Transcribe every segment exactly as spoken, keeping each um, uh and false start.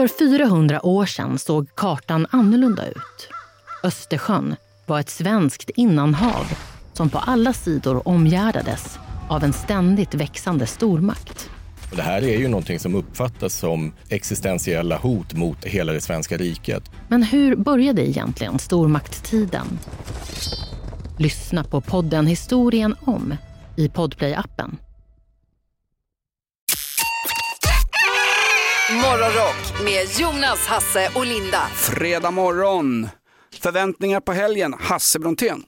För fyrahundra år sedan såg kartan annorlunda ut. Östersjön var ett svenskt innanhav som på alla sidor omgärdades av en ständigt växande stormakt. Och det här är ju någonting som uppfattas som existentiella hot mot hela det svenska riket. Men hur började egentligen stormaktstiden? Lyssna på podden Historien om i Podplay-appen. Morgonrock med Jonas, Hasse och Linda. Fredag morgon. Förväntningar på helgen. Hasse Brontén.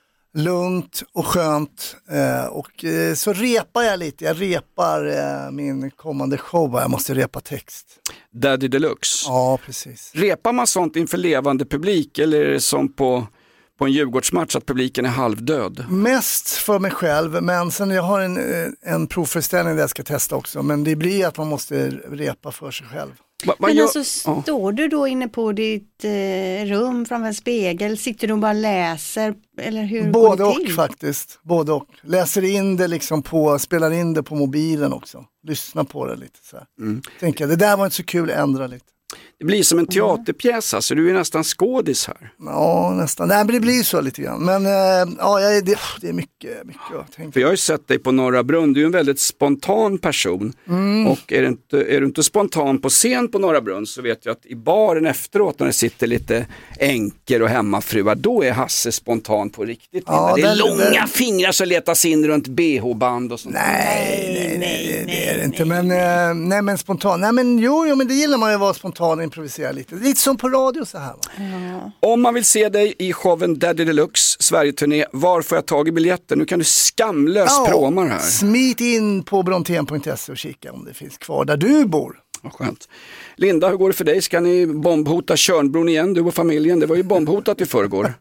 Lugnt och skönt. Eh, och eh, så repar jag lite. Jag repar eh, min kommande show. Jag måste repa text. Daddy Deluxe. Ja, precis. Repar man sånt inför levande publik eller är det som på, på en Djurgårdsmatch att publiken är halvdöd? Mest för mig själv, men sen jag har en, en provföreställning där jag ska testa också. Men det blir att man måste repa för sig själv. Va, va Men gör... alltså står du då inne på ditt eh, rum framför en spegel? Sitter du och bara läser? Eller hur Både går och det till? faktiskt. Både och. Läser in det liksom på, spelar in det på mobilen också. Lyssna på det lite så här. Mm. Tänker, det där var inte så kul, ändra lite. Det blir som en teaterpjäs, alltså du är nästan skådis här. Ja, nästan. Nej, men det blir så lite grann. Men äh, ja, jag, det, det är mycket, mycket att tänka. För jag har ju sett dig på Norra Brunn, du är en väldigt spontan person. Mm. Och är du, inte, är du inte spontan på scen på Norra Brunn så vet jag att i baren efteråt när det sitter lite änkor och hemmafruar, då är Hasse spontan på riktigt. Ja, det är den, långa den... fingrar som letas in runt B H-band och sånt. Nej, nej, nej, nej, det är det inte. Men, äh, nej, men spontan. Nej, men jo, jo, men det gillar man ju att vara spontan och improvisera lite. Lite som på radio så här. Va? Ja. Om man vill se dig i showen Daddy Deluxe, Sverige-turné, var får jag tag i biljetter? Nu kan du skamlöst ja, promar här. Smit in på brontén punkt se och kika om det finns kvar där du bor. Vad skönt. Linda, hur går det för dig? Ska ni bombhota Tjörnbron igen, du och familjen? Det var ju bombhotat i förrgår.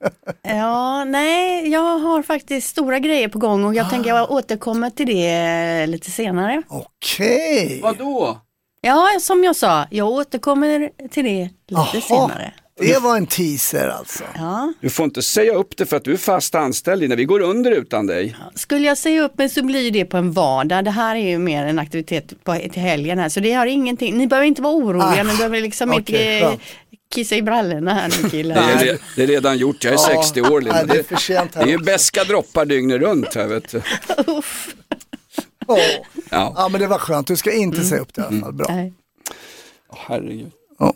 Ja, nej, jag har faktiskt stora grejer på gång och jag ah. tänker jag återkommer till det lite senare. Okej. Okay. Vad då? Ja, som jag sa, jag återkommer till det lite Aha. senare. Det var en teaser alltså. Ja. Du får inte säga upp det för att du är fast anställd när vi går under utan dig. Ja. Skulle jag säga upp mig så blir det på en vardag. Det här är ju mer en aktivitet på, till helgen här. Så det har ingenting. Ni behöver inte vara oroliga. Ah. Ni behöver liksom okay, inte skönt. Kissa i brallorna här nu killar. Det är, det är redan gjort. Jag är ja. sextio år. Nej, det, är för sent här det är ju bäska droppar dygnet runt här vet du. Uff. Oh. Ja. ja men det var skönt. Du ska inte mm. säga upp det i alla fall. Bra. Nej. Oh, herregud. Oh.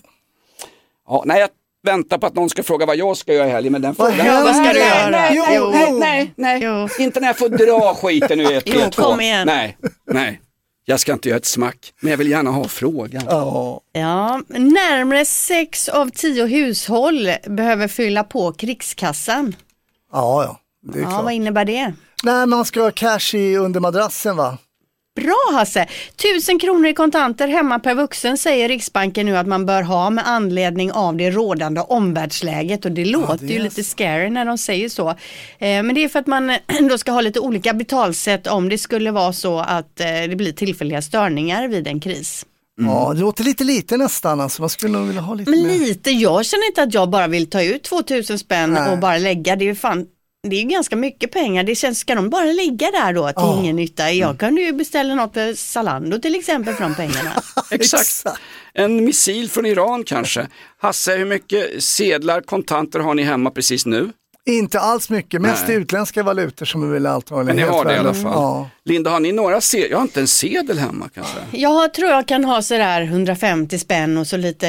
Ja, nej, jag väntar på att någon ska fråga vad jag ska göra i helgen. Men den frågan. Vad, vad ska du göra? Nej, nej, nej, nej, nej. Jo. Inte när jag får dra skiten nu i ett jo, kom igen. Nej, nej. Jag ska inte göra ett smack. Men jag vill gärna ha frågan. Oh. Ja, närmare sex av tio hushåll behöver fylla på krigskassan. Ja, ja. Det är ja, klart. Vad innebär det? Nej, man ska ha cash i under madrassen va? Bra Hasse! Tusen kronor i kontanter hemma per vuxen säger Riksbanken nu att man bör ha med anledning av det rådande omvärldsläget och det ja, låter det ju lite scary när de säger så. Eh, men det är för att man då ska ha lite olika betalsätt om det skulle vara så att eh, det blir tillfälliga störningar vid en kris. Mm. Ja, det låter lite lite nästan alltså. Man skulle nog vilja ha lite Men mer. lite, jag känner inte att jag bara vill ta ut tvåtusen spänn Nej. och bara lägga, det är ju fan det är ju ganska mycket pengar. Det känns, ska de bara ligga där då till oh. ingen nytta? Jag mm. kan ju beställa något för Zalando till exempel från pengarna. Exakt. En missil från Iran kanske. Hasse, hur mycket sedlar, kontanter har ni hemma precis nu? Inte alls mycket, mest Nej. utländska valutor som vi vill allt ha. Men ni har det i alla fall. Ja. Linda, har ni några sedlar? Jag har inte en sedel hemma kanske. Jag tror jag kan ha sådär hundrafemtio spänn och så lite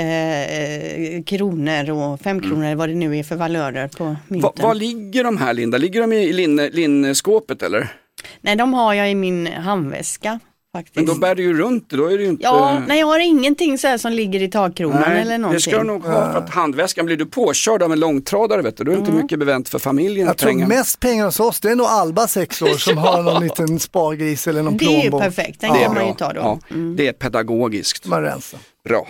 eh, kronor och fem kronor mm. vad det nu är för valörer på mynten. Va, var ligger de här Linda? Ligger de i linne, linneskåpet eller? Nej, de har jag i min handväska. Faktiskt. Men då bär du ju runt, då är det ju inte... Ja, nej jag har ingenting så här som ligger i takkronan nej, eller någonting. Det ska du nog ha för att handväskan blir du påkörd av en långtradare vet du. Då är det mm. inte mycket bevänt för familjen. Jag pengar. tror mest pengar hos oss, det är nog Alba sex år som ja. har någon liten spargris eller någon plånbok. Det är ju perfekt, den ja. kan man ju ta då. Ja. Mm. Det är pedagogiskt. Man rensar. Bra.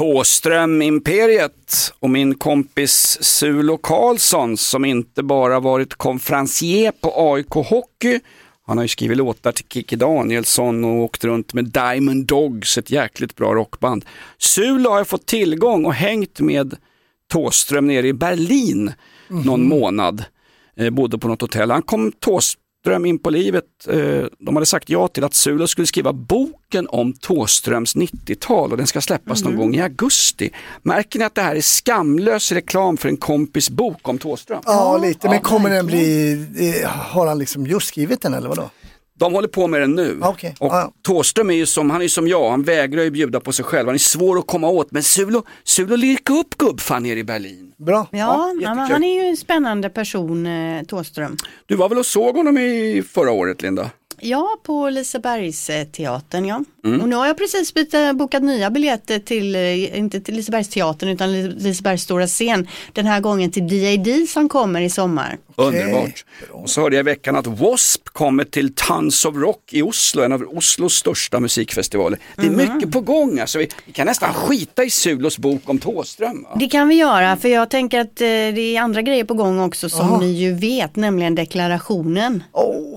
Tåström-imperiet och min kompis Sulo Karlsson som inte bara varit konferencier på A I K Hockey. Han har ju skrivit låtar till Kikki Danielsson och åkt runt med Diamond Dogs, ett jäkligt bra rockband. Sulo har fått tillgång och hängt med Tåström nere i Berlin mm-hmm. någon månad. Eh, bodde på något hotell. Han kom Tås Thåström in på livet. Eh, de hade sagt ja till att Sulo skulle skriva boken om Thåströms nittiotal och den ska släppas mm. någon gång i augusti. Märker ni att det här är skamlös reklam för en kompis bok om Thåström? Ja, lite. Men kommer den bli... Har han liksom just skrivit den eller vadå? De håller på med den nu. Okay. Och ah. Thåström är ju som, han är som jag, han vägrar ju bjuda på sig själv. Han är svår att komma åt, men Sulo, Sulo lirka upp gubbfan nere i Berlin. Bra. Ja, ja ja men han är ju en spännande person, eh, Thåström. Du var väl och såg honom i förra året, Linda? Ja, på Lisebergsteatern, ja. Mm. Och nu har jag precis bytt, bokat nya biljetter till, inte till Lisebergsteatern utan Lisebergs stora scen. Den här gången till D A D som kommer i sommar. Underbart. Och så hörde jag i veckan att W A S P kommer till Tons of Rock i Oslo, en av Oslos största musikfestivaler. Det är mm. mycket på gång. Alltså, vi, vi kan nästan skita i Sulos bok om Thåström. Va? Det kan vi göra, för jag tänker att eh, det är andra grejer på gång också som Aha. ni ju vet, nämligen deklarationen. Oh.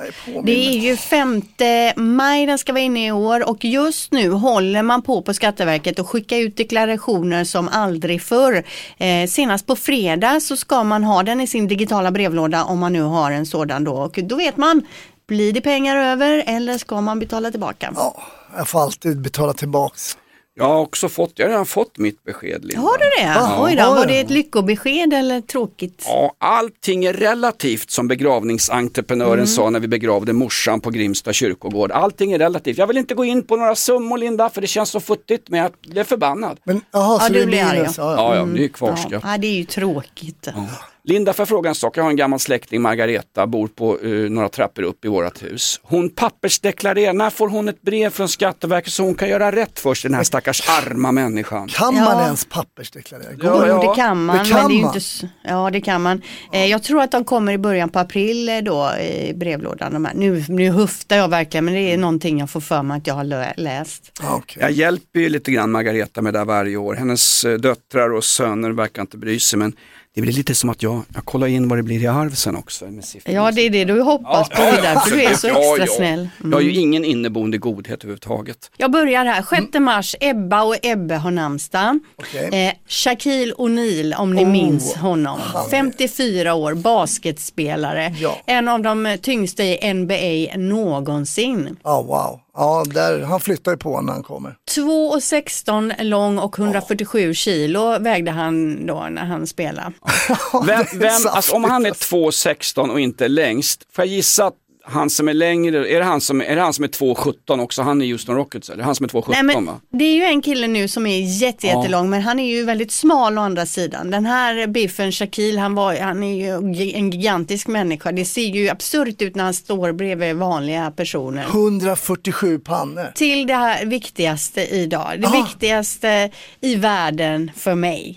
Det är ju femte maj den ska vara inne i år och just nu håller man på på Skatteverket och skicka ut deklarationer som aldrig förr. Eh, senast på fredag så ska man ha den i sin digitala brevlåda om man nu har en sådan då. Och då vet man, blir det pengar över eller ska man betala tillbaka? Ja, jag får alltid betala tillbaks. Jag har också fått, jag har redan fått mitt besked, Linda. Har du det? Ja. Oj då, var det ett lyckobesked eller tråkigt? Ja, allting är relativt som begravningsentreprenören mm. sa när vi begravde morsan på Grimsta kyrkogård. Allting är relativt. Jag vill inte gå in på några summor, Linda, för det känns så futtigt, men jag är förbannad. Men, aha, så ja, det du blir arg. Ja, ja, ja, det är kvarskatt. Ja, det är ju tråkigt. Ja. Linda, för fråga en sak. Jag har en gammal släkting, Margareta, bor på uh, några trappor upp i vårat hus. Hon pappersdeklarerar. När får hon ett brev från Skatteverket så hon kan göra rätt först, den här stackars arma människan? Kan man ja. ens pappersdeklarera? Ja, ja. Det kan man. Det kan men det är man. Inte, ja, det kan man. Eh, jag tror att de kommer i början på april då i brevlådan. De här. Nu, nu höftar jag verkligen, men det är någonting jag får för mig att jag har läst. Okay. Jag hjälper ju lite grann Margareta med det varje år. Hennes döttrar och söner verkar inte bry sig, men det blir lite som att jag, jag kollar in vad det blir i arv sen också. Med ja, det är det du hoppas ja, på. Det där, för du är så extra ja, ja. snäll. Mm. Jag har ju ingen inneboende godhet överhuvudtaget. Jag börjar här. sjätte mars, Ebba och Ebbe har namnsdag. Okay. Eh, Shaquille O'Neal, om ni oh. minns honom. femtiofyra år, basketspelare. Ja. En av de tyngsta i N B A någonsin. Oh, wow. Ja, där, han flyttar ju på när han kommer. två komma sexton lång och hundrafyrtiosju oh. kilo vägde han då när han spelade. vem, vem, alltså, om han är två komma sexton och inte längst, får jag gissa att han som är längre, är det han som är, det han som är två komma sjutton också, han är Houston Rockets, eller han som är två komma sjutton? Nej, men va? Det är ju en kille nu som är jätte, jättelång, ja. men han är ju väldigt smal å andra sidan. Den här Biffen Shaquille, han, var, han är ju en gigantisk människa. Det ser ju absurt ut när han står bredvid vanliga personer. hundrafyrtiosju pannor. Till det här viktigaste idag. Det ah. viktigaste i världen för mig.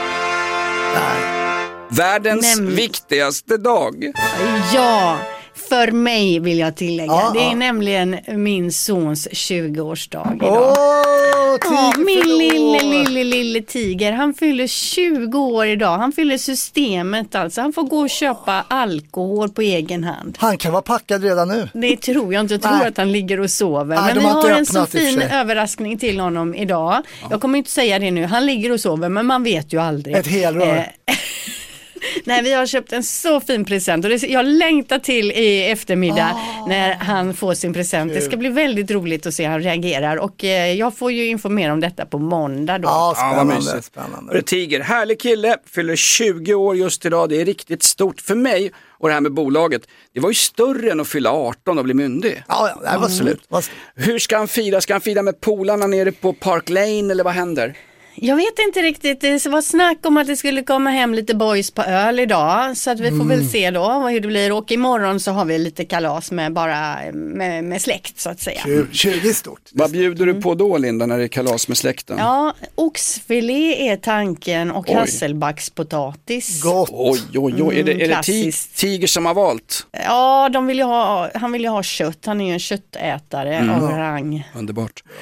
Nej. Världens Näm- viktigaste dag. Ja, för mig vill jag tillägga. Ah, det är ah. nämligen min sons tjugoårsdag idag. Oh, ja, min lille, lille, lille tiger. Han fyller tjugo år idag. Han fyller systemet alltså. Han får gå och köpa alkohol på egen hand. Han kan vara packad redan nu. Det tror jag inte. Jag tror Nej. att han ligger och sover. Nej, men vi har en så fin överraskning till honom idag. Ja. Jag kommer inte säga det nu. Han ligger och sover, men man vet ju aldrig. Ett helrör. Eh, Nej, vi har köpt en så fin present och det, jag längtar till i eftermiddag oh. när han får sin present. Kul. Det ska bli väldigt roligt att se hur han reagerar och eh, jag får ju informera om detta på måndag då. Ja, spännande. Ja, spännande. Tiger, härlig kille, fyller tjugo år just idag. Det är riktigt stort för mig. Och det här med bolaget, det var ju större än att fylla arton och bli myndig. Ja, ja det var absolut. Mm. Hur ska han fira? Ska han fira med polarna nere på Park Lane eller vad händer? Jag vet inte riktigt, det var snack om att det skulle komma hem lite boys på öl idag, så att vi får mm. väl se då hur det blir. Och imorgon så har vi lite kalas med bara med, med släkt så att säga. tjugo stort. Vad bjuder du på då, Linda, när det är kalas med släkten? Ja, oxfilé är tanken och hasselbackspotatis. Gott. Oj, oj, oj. Är det, är det tig- Tiger som har valt? Ja, de vill ju ha, han vill ju ha kött. Han är ju en köttätare mm. av rang. Underbart.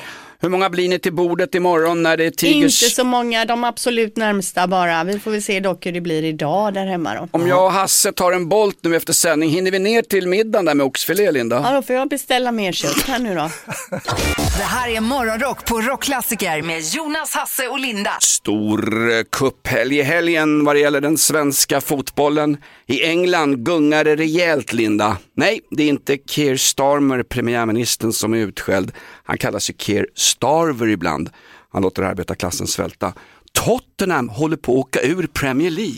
Hur många blir ni till bordet imorgon när det är Tigers? Inte så många, de absolut närmsta bara. Vi får väl se dock hur det blir idag där hemma då. Om jag och Hasse tar en bolt nu efter sändning, hinner vi ner till middagen där med oxfilé, Linda? Ja, då får jag beställa mer kött här nu då. Det här är Morgonrock på Rockklassiker med Jonas, Hasse och Linda. Stor kupphelg i helgen vad det gäller den svenska fotbollen. I England gungar det rejält, Linda. Nej, det är inte Keir Starmer, premiärministern, som är utskälld. Han kallas ju Keir Starver ibland. Han låter arbetarklassen svälta. Tottenham håller på att åka ur Premier League.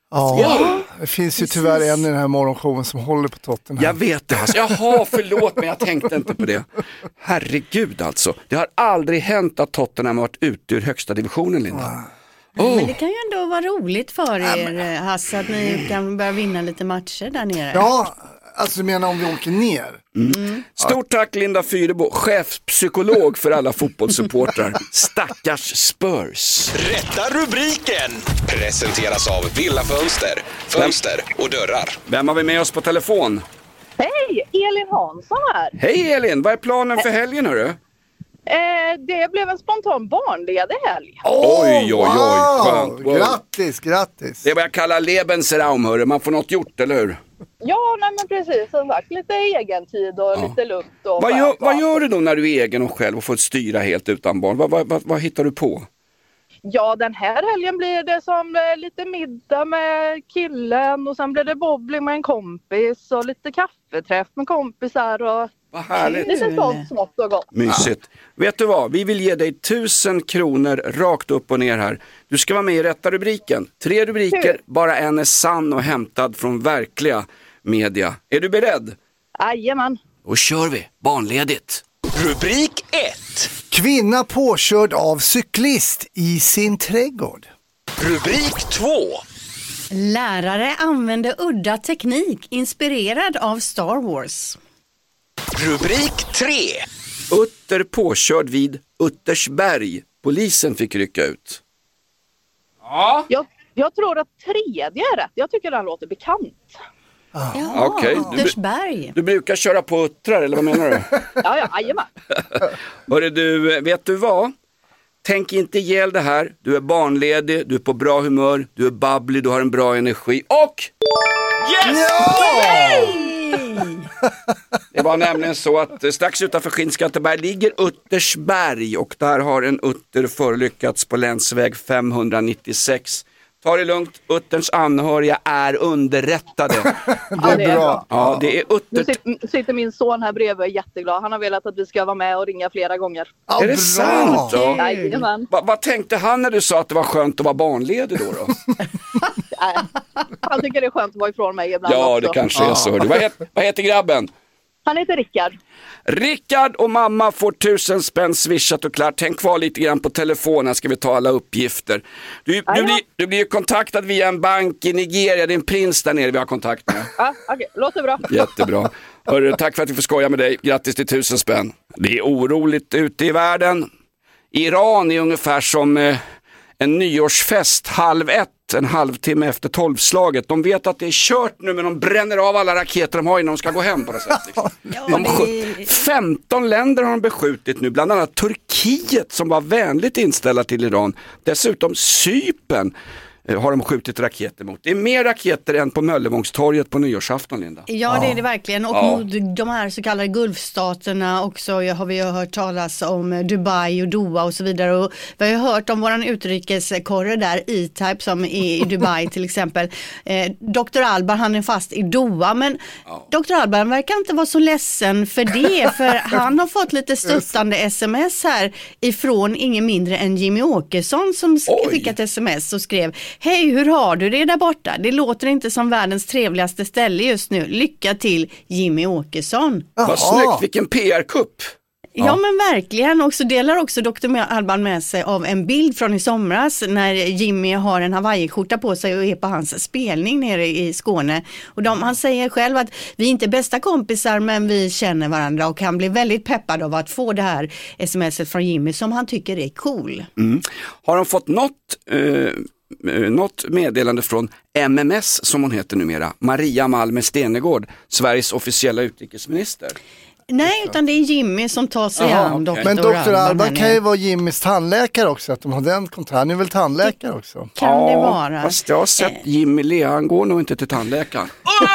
Ja, det finns ju tyvärr en i den här morgonshowen som håller på Tottenham. Jag vet det. Alltså. Jaha, förlåt, men jag tänkte inte på det. Herregud alltså. Det har aldrig hänt att Tottenham har varit ute ur högsta divisionen, Linda. Oh. Men det kan ju ändå vara roligt för er, Hasse, att ni kan börja vinna lite matcher där nere. Ja, alltså du menar om vi åker ner? Mm. Mm. Stort tack Linda Fyrebo, chefspsykolog för alla fotbollssupportrar. Stackars Spurs. Rätta rubriken presenteras av Villa Fönster, Fönster och dörrar. Vem har vi med oss på telefon? Hej, Elin Hansson här. Hej Elin, vad är planen för helgen, hörru? Eh, det blev en spontan barnledig helg. Oh, oj, oj, oj. Wow, wow. Grattis, grattis. Det är vad jag kallar Lebensraum, hörru. Man får något gjort, eller hur? Ja, nej, men precis. Som sagt, lite egentid och ja. lite lugnt. Och vad, gör, vad gör du då när du är egen och själv och får styra helt utan barn? Vad, vad, vad, vad hittar du på? Ja, den här helgen blir det som eh, lite middag med killen och sen blir det bowling med en kompis och lite kaffeträff med kompisar och vad härligt. Lite sånt smått och gott. Mysigt. Ja. Vet du vad? Vi vill ge dig tusen kronor rakt upp och ner här. Du ska vara med i rätta rubriken. Tre rubriker, Kul. Bara en är sann och hämtad från verkliga media. Är du beredd? Jajamän. Då kör vi. Barnledigt. Rubrik ett. Kvinna påkörd av cyklist i sin trädgård. Rubrik två. Lärare använde udda teknik inspirerad av Star Wars. Rubrik tre. Utter påkörd vid Uttersberg. Polisen fick rycka ut. Ja. Jag, jag tror att tredje är rätt. Jag tycker den låter bekant. Ah. Ja, okay. Uttersberg. Du, du brukar köra på uttrar, eller vad menar du? ja, ja, jajamän. Hörru du, vet du vad? Tänk inte ihjäl det här. Du är barnledig, du är på bra humör, du är babblig, du har en bra energi. Och... Yes! Ja! Det var nämligen så att strax utanför Skinnskatteberg ligger Uttersberg och där har en utter förolyckats på länsväg femhundranittiosex. Ta det lugnt, utterns anhöriga är underrättade. Det är bra. Ja, det är utter... Nu sitter, sitter min son här bredvid och är jätteglad. Han har velat att vi ska vara med och ringa flera gånger. Ja, är det bra. sant då? Jajamän. Va, vad tänkte han när du sa att det var skönt att vara barnledig då? då? Nej, han tycker det är skönt att vara ifrån mig ibland ja, också. det kanske är så. Vad heter, vad heter grabben? Han heter Rickard. Rickard och mamma får tusen spänn swishat och klart. Tänk kvar lite grann på telefonen, ska vi ta alla uppgifter. Du, du, blir, du blir kontaktad via en bank i Nigeria, det är en prins där nere vi har kontakt med. Ja, okej, okay. Låter bra. Jättebra. Hörru, tack för att vi får skoja med dig. Grattis till tusen spänn. Det är oroligt ute i världen. Iran är ungefär som eh, en nyårsfest halv ett. En halvtimme efter tolvslaget. De vet att det är kört nu, men de bränner av alla raketer de har innan de ska gå hem på det sättet. Liksom. De sk- femton länder har de beskjutit nu, bland annat Turkiet som var vänligt inställda till Iran. Dessutom Cypern har de skjutit raketer mot. Det är mer raketer än på Möllevångstorget på nyårsafton, Linda. Ja, det är det verkligen. Och ja. mot de här så kallade gulfstaterna också har vi ju hört talas om Dubai och Doha och så vidare. Och vi har ju hört om våran utrikeskorre där, E-Type, som är i Dubai till exempel. Eh, doktor Alban, han är fast i Doha, men ja. doktor Alban verkar inte vara så ledsen för det, för han har fått lite stöttande sms här ifrån ingen mindre än Jimmy Åkesson som skickat sms och skrev: hej, hur har du det där borta? Det låter inte som världens trevligaste ställe just nu. Lycka till, Jimmy Åkesson. Vad snyggt, vilken P R-kupp. Ja. ja men verkligen, och så delar också doktor Alban med sig av en bild från i somras när Jimmy har en Hawaii-skjorta på sig och är på hans spelning nere i Skåne. Och de, han säger själv att vi är inte bästa kompisar, men vi känner varandra, och han blir väldigt peppad av att få det här smset från Jimmy som han tycker är cool. Mm. Har de fått något... Uh... något meddelande från M M S som hon heter numera, Maria Malmer Stenegård, Sveriges officiella utrikesminister? Nej, utan det är Jimmy som tar sig Aha, an okay. doktor Men doktor Alban här kan ju nu. vara Jimmys tandläkare också, att de har den kontakten. Han är väl tandläkare också? Kan ja, det vara? Fast jag har sett Eh. Jimmy le, han går nog inte till tandläkaren.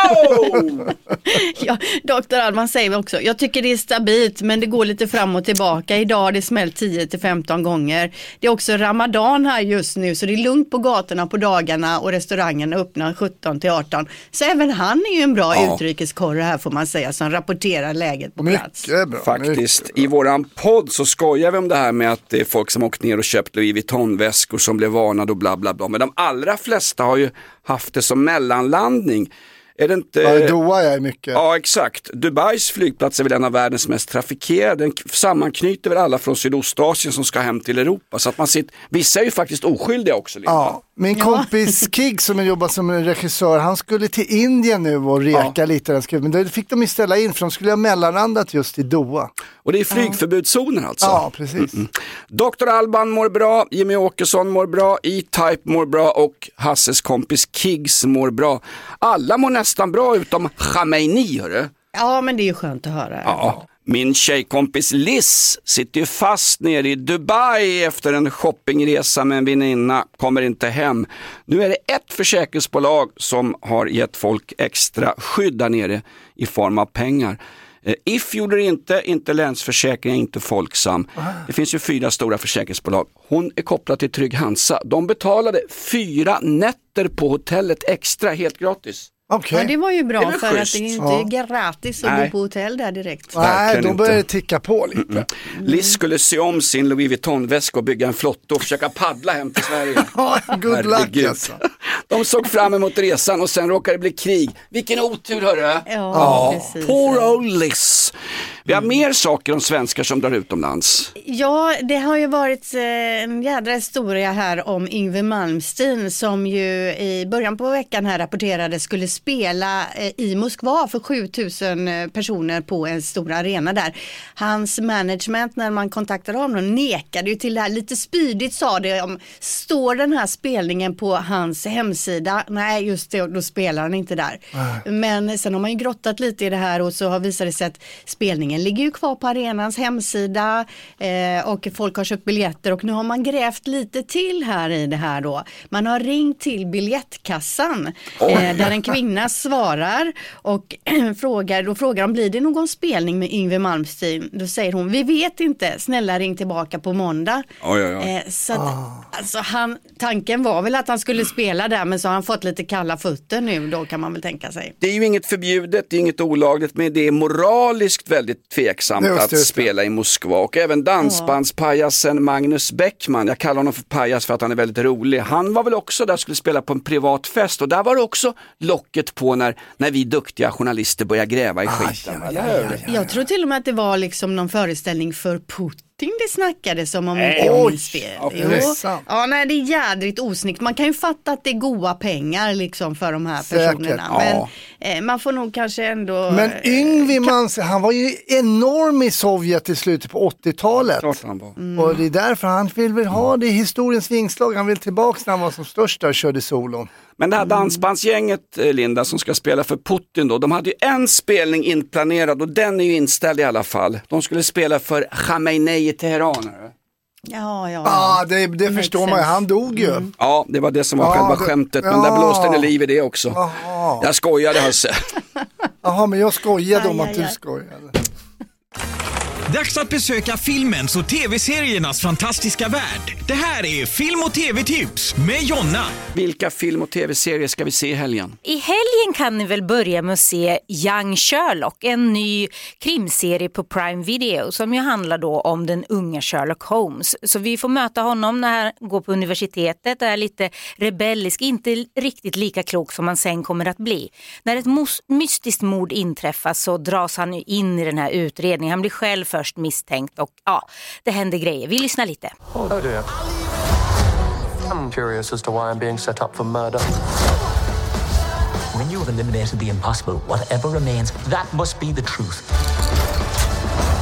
Oh! Ja, doktor Alban säger också, jag tycker det är stabilt men det går lite fram och tillbaka. Idag har det smält tio till femton gånger. Det är också Ramadan här just nu så det är lugnt på gatorna på dagarna och restaurangerna öppnar sjutton till arton. Så även han är ju en bra Ja. utrikeskorre här får man säga som rapporterar läget på plats. Mycket bra. Faktiskt, mycket bra. i våran podd så skojar vi om det här med att det är folk som åkt ner och köpt Louis Vuitton-väskor som blev varnade och bla bla bla. Men de allra flesta har ju haft det som mellanlandning. Är det inte... Ja, Doha är mycket. Ja, exakt. Dubais flygplats är väl en av världens mest trafikerade. Den sammanknyter väl alla från Sydostasien som ska hem till Europa. Så att man sitter... Vissa är ju faktiskt oskyldiga också. Linda. Ja, min kompis Kig som jobbar som regissör, han skulle till Indien nu och reka Ja. lite. Men då fick de ju ställa in för de skulle ha mellanlandat just i Doha. Och det är flygförbudszoner alltså. Ja, precis. Mm-mm. doktor Alban mår bra, Jimmy Åkesson mår bra, E-Type mår bra och Hasses kompis Kiggs mår bra. Alla mår nästan bra utom Khamenei, hörru. Ja, men det är ju skönt att höra. Ja. Min tjejkompis Liz sitter ju fast nere i Dubai efter en shoppingresa med en väninna, kommer inte hem. Nu är det ett försäkringsbolag som har gett folk extra skydd där nere i form av pengar. If gjorde det inte, inte Länsförsäkring, inte Folksam. Det finns ju fyra stora försäkringsbolag. Hon är kopplad till Trygg Hansa. De betalade fyra nätter på hotellet extra, helt gratis. Okej. Ja, det var ju bra Det är väl för schysst. att det är inte Ja. gratis att Nej. bo på hotell där direkt. Nej, Verkligen då inte. börjar det ticka på lite. Mm. Liz skulle se om sin Louis Vuitton-väska och bygga en flotta och försöka paddla hem till Sverige. Ja, good luck Herregud. alltså. De såg fram emot resan och sen råkade det bli krig. Vilken otur, hörru. Ja, precis. Poor old Liz. Vi har mer saker om svenskar som drar utomlands. Ja, det har ju varit eh, en jädra historia här om Yngwie Malmsteen som ju i början på veckan här rapporterade skulle spela eh, i Moskva för sjutusen personer på en stor arena där. Hans management när man kontaktade honom nekade ju till det här, lite spydigt sa det om, står den här spelningen på hans hemsida? Nej, just det, då spelar han inte där. Nej. Men sen har man ju grottat lite i det här och så har visat det sig att spelningen ligger ju kvar på arenans hemsida eh, och folk har köpt biljetter och nu har man grävt lite till här i det här då. Man har ringt till biljettkassan eh, där en kvinna svarar och frågar, då frågar de, blir det någon spelning med Yngwie Malmsteen? Då säger hon, vi vet inte, snälla ring tillbaka på måndag. Oj, oj, oj. Eh, så att, alltså han, tanken var väl att han skulle spela där men så har han fått lite kalla fötter nu, då kan man väl tänka sig. Det är ju inget förbjudet, det är inget olagligt, men det är moraliskt väldigt tveksamt Just att det. spela i Moskva. Och även dansbandspajasen Magnus Bäckman, jag kallar honom för pajas för att han är väldigt rolig. Han var väl också där och skulle spela på en privat fest och där var det också locket på när, när vi duktiga journalister börjar gräva i skiten. ja, ja, ja, ja. Jag tror till och med att det var liksom någon föreställning för Putin det snackade som om Nej, inte jag oj. minns fel. Ja, Jo. det är sant. Ja, nej, det är jädrigt osnyggt. Man kan ju fatta att det är goda pengar liksom för de här Säkert, personerna. ja. Men eh, man får nog kanske ändå... Men Yngwie Malmsteen, han var ju enorm i Sovjet i slutet på åttiotalet. Klart han var. Mm. Och det är därför han vill väl ha det i historiens vingslag. Han vill tillbaka när han var som störst där och körde solon. Men det här dansbandsgänget, eh, Linda, som ska spela för Putin då, de hade ju en spelning inplanerad och den är ju inställd i alla fall. De skulle spela för Khamenei i Teheran. Ja, ja. Ja, ah, det, det Makes förstår man ju. sense. Han dog ju. Mm. Ja, det var det som var Ja, själva det- skämtet, men ja. där blåste det liv i det också. Jaha, Jag skojade, Hasse. Jaha, men jag skojade om Aj, att aj, du aj. skojade. Dags att besöka filmens och tv-seriernas fantastiska värld. Det här är Film- och tv-tips med Jonna. Vilka film- och tv-serier ska vi se i helgen? I helgen kan ni väl börja med att se Young Sherlock, en ny krimserie på Prime Video som ju handlar då om den unga Sherlock Holmes. Så vi får möta honom när han går på universitetet och är lite rebellisk, inte riktigt lika klok som han sen kommer att bli. När ett mos- mystiskt mord inträffar så dras han ju in i den här utredningen. Han blir själv först misstänkt och ja, det händer grejer. Vi lyssnar lite. Oh dear. I'm curious as to why I'm being set up for murder. When you have eliminated the impossible, whatever remains, that must be the truth.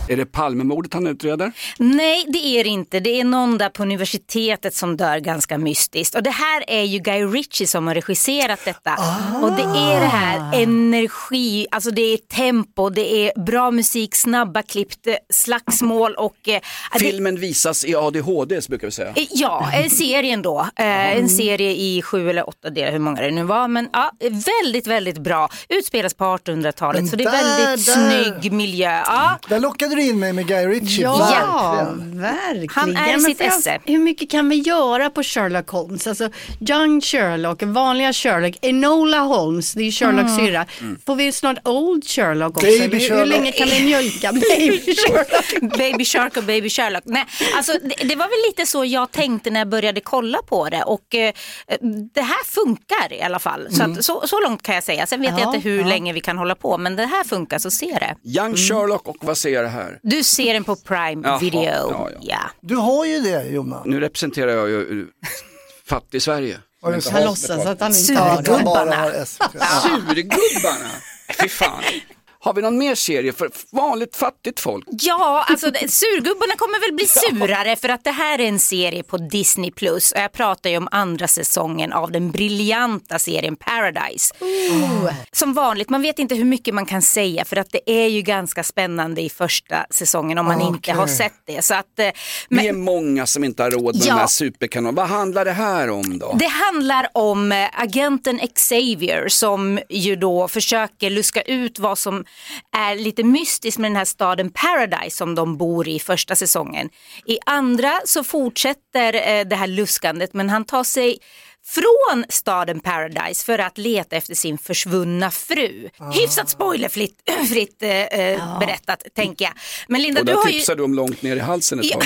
Är det Palmemordet han utreder? Nej, det är det inte. Det är någon där på universitetet som dör ganska mystiskt. Och det här är ju Guy Ritchie som har regisserat detta. Ah. Och det är det här energi, alltså det är tempo, det är bra musik, snabba klippt, slagsmål och... Eh, Filmen det... visas i A D H D, brukar vi säga. Ja, serien då. Eh, en serie i sju eller åtta delar, hur många det nu var. Men ja, väldigt, väldigt bra. Utspelas på artonhundratalet, så det är väldigt där. snygg miljö. Ja. Där lockade du in mig med Guy Ritchie. Ja, verkligen. verkligen. Han är i sitt esse. Hur mycket kan vi göra på Sherlock Holmes? Alltså, young Sherlock, vanliga Sherlock, Enola Holmes, det är Sherlocks mm. syra. Mm. Får vi snart old Sherlock också? Baby Sherlock. Hur länge kan vi mjölka Baby Sherlock? Baby Shark och Baby Sherlock. Nej, alltså det, det var väl lite så jag tänkte när jag började kolla på det. Och eh, det här funkar i alla fall. Så, mm. att, så, så långt kan jag säga. Sen vet ja, jag inte hur ja. länge vi kan hålla på. Men det här funkar, så ser det. Young Sherlock, och vad ser jag här? Du ser den på Prime Jaha, Video. Ja, ja. Ja. Du har ju det, Jonas. Nu representerar jag ju fattig Sverige. Han låtsas att han inte har Surgubbarna. Surgubbarna. Fy fan. Har vi någon mer serie för vanligt fattigt folk? Ja, alltså surgubbarna kommer väl bli surare för att det här är en serie på Disney plus. Och jag pratar ju om andra säsongen av den briljanta serien Paradise. Uh. Som vanligt, man vet inte hur mycket man kan säga för att det är ju ganska spännande i första säsongen om man okay. inte har sett det. Så att, men... Vi är många som inte har råd med ja. den här superkanalen. Vad handlar det här om då? Det handlar om agenten Xavier som ju då försöker luska ut vad som är lite mystiskt med den här staden Paradise som de bor i första säsongen. I andra så fortsätter eh, det här luskandet, men han tar sig från staden Paradise för att leta efter sin försvunna fru. Ah. Hyfsat spoilerfritt fritt, eh, ah. berättat, tänker jag. Men Linda, och du har ju... tipsar du om långt ner i halsen ett tag.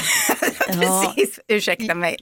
Precis, ursäkta mig.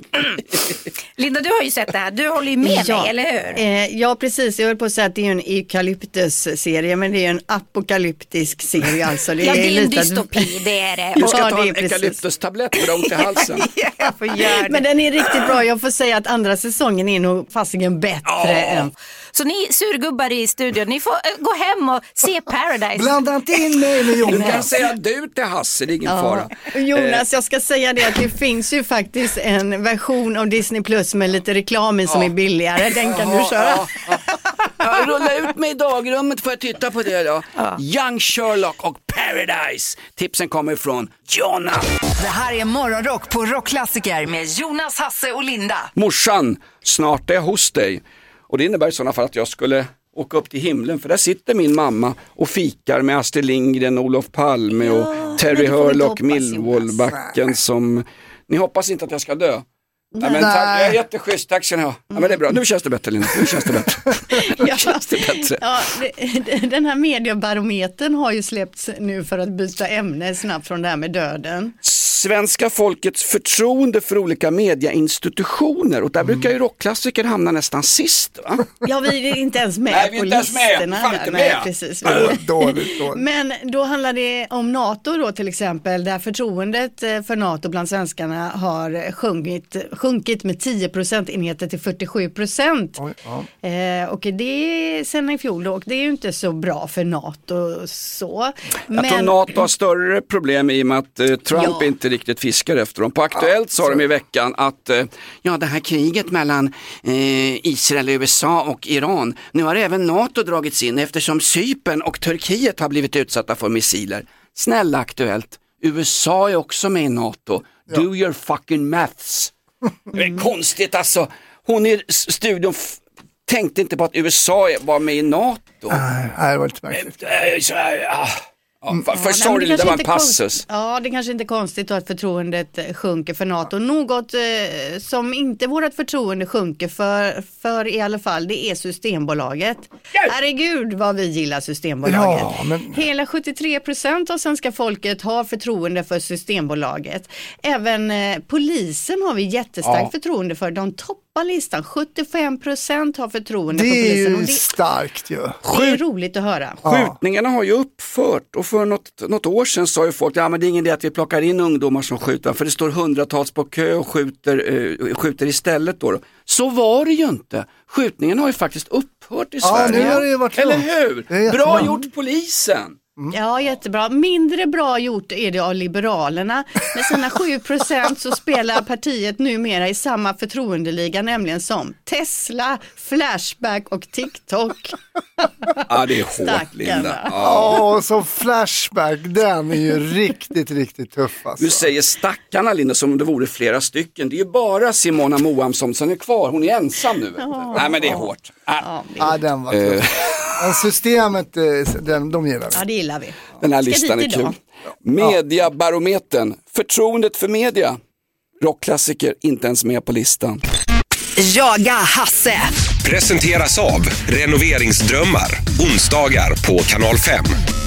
Linda, du har ju sett det här. Du håller ju med ja. mig, eller hur? Eh, ja, precis. Jag höll på att säga att det är en eukalyptus-serie, men det är en apokalyptisk serie. Alltså. Det ja, är det är en lite... dystopi, det är det. Du ska ja, ta en eukalyptus-tablett för ont i halsen. Ja, jag får göra det. Men den är riktigt bra. Jag får säga att andra säsongen är nog fasiken bättre oh. än... Så ni surgubbar i studion, ni får äh, gå hem och se Paradise. Blanda inte in mig med Jonas. Du kan säga du till Hasse, det är ingen ja. fara. Jonas, jag ska säga det att det finns ju faktiskt en version av Disney Plus med lite reklam i som ja. är billigare. Den kan ja, du köra. Ja, ja. Ja, rulla ut mig i dagrummet för att titta på det då. Ja. Young Sherlock och Paradise. Tipsen kommer från Jonas. Det här är Morgonrock på Rockklassiker med Jonas, Hasse och Linda. Morsan, snart är jag hos dig. Och det innebär i sådana fall att jag skulle åka upp till himlen. För där sitter min mamma och fikar med Astrid Lindgren, Olof Palme ja, och Terry Hurlock, Millwallbacken som... Ni hoppas inte att jag ska dö. Nej, men tack, jag är jätteschysst, tack ska ni ha. Ja, men det är bra, nu känns det bättre Linda, nu känns det bättre. Nu ja, känns det bättre. Ja, det, den här mediebarometern har ju släppts nu för att byta ämne snabbt från det här med döden. Svenska folkets förtroende för olika medieinstitutioner, och där mm. brukar ju rockklassiker hamna nästan sist, va? Ja, vi är inte ens med Nej, vi är på inte ens listorna. med. Fan, inte Nej, med. precis. dåligt, dåligt. Men då handlar det om NATO då till exempel, där förtroendet för NATO bland svenskarna har sjunkit, sjunkit med tio procentenheter till fyrtiosju procent. Oj, ja. eh, och det är sen i fjol då, och det är ju inte så bra för NATO så. Men... Jag tror NATO har större problem i och med att eh, Trump ja. inte riktigt fiskar efter dem. På Aktuellt sa de i veckan att eh, ja, det här kriget mellan eh, Israel, U S A och Iran, nu har även NATO dragits in eftersom Cypern och Turkiet har blivit utsatta för missiler. Snälla Aktuellt, U S A är också med i NATO. Ja. Do your fucking maths. Det är konstigt alltså. Hon i studion f- tänkte inte på att U S A var med i NATO. Nej, det var lite märkligt. Ja, för, för ja, sorry, det, det var en passus. Ja, det kanske inte är konstigt att förtroendet sjunker för NATO. Något eh, som inte vårt förtroende sjunker för, för i alla fall, det är Systembolaget. Yes! Herregud vad vi gillar Systembolaget. Ja, men... Hela sjuttiotre procent av svenska folket har förtroende för Systembolaget. Även eh, polisen har vi jättestarkt ja. förtroende för. De toppar listan. sjuttiofem procent har förtroende för polisen. Det är ju starkt ju. Det är roligt att höra. Skjutningarna har ju upphört, och för något, något år sedan sa ju folk, ja men det är ingen idé att vi plockar in ungdomar som skjuter, för det står hundratals på kö och skjuter, uh, skjuter istället då, då. Så var det ju inte. Skjutningen har ju faktiskt upphört i ja, Sverige. Nu har det ju varit eller hur? Bra gjort polisen. Mm. Ja, jättebra. Mindre bra gjort är det av Liberalerna. Med sina sju procent så spelar partiet numera i samma förtroendeliga, nämligen som Tesla, Flashback och TikTok. Ja, det är hårt, Linda. Ja, ja, så Flashback, den är ju riktigt, riktigt tuff. Alltså. Du säger stackarna, Linda, som om det vore flera stycken. Det är ju bara Simona Moamsson som är kvar. Hon är ensam nu. Oh. Nej, men det är hårt. Ja, ja den var tuff. Men systemet, den, de gillar vi. Ja, det gillar vi. Den här listan är kul. Mediabarometern. Förtroendet för media. Rockklassiker, inte ens med på listan. Jaga Hasse. Presenteras av Renoveringsdrömmar. Onsdagar på Kanal fem.